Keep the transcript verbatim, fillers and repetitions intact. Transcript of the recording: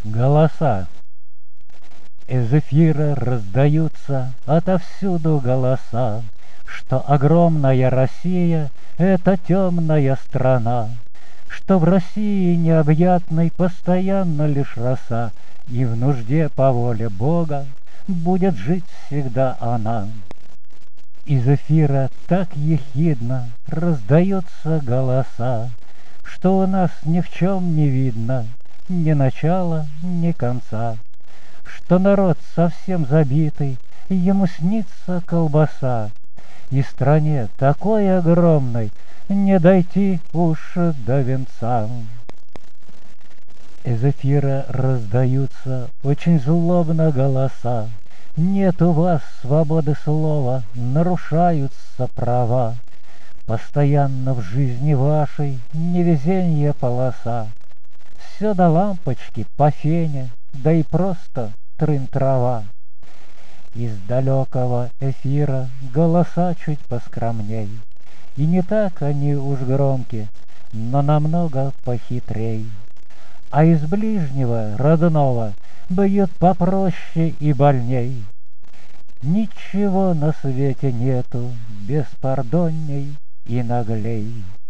Голоса. Из эфира раздаются отовсюду голоса, что огромная Россия — это темная страна, что в России необъятной постоянно лишь роса, и в нужде по воле Бога будет жить всегда она. Из эфира так ехидно раздаются голоса, что у нас ни в чем не видно ни начала, ни конца, что народ совсем забитый, ему снится колбаса, и стране такой огромной не дойти уж до венца. Из эфира раздаются очень злобно голоса: нет у вас свободы слова, нарушаются права, постоянно в жизни вашей невезенье полоса. Все до лампочки по фене, да и просто трын-трава. Из далекого эфира голоса чуть поскромней, и не так они уж громки, но намного похитрей. А из ближнего, родного, бьют попроще и больней. Ничего на свете нету беспардонней и наглей.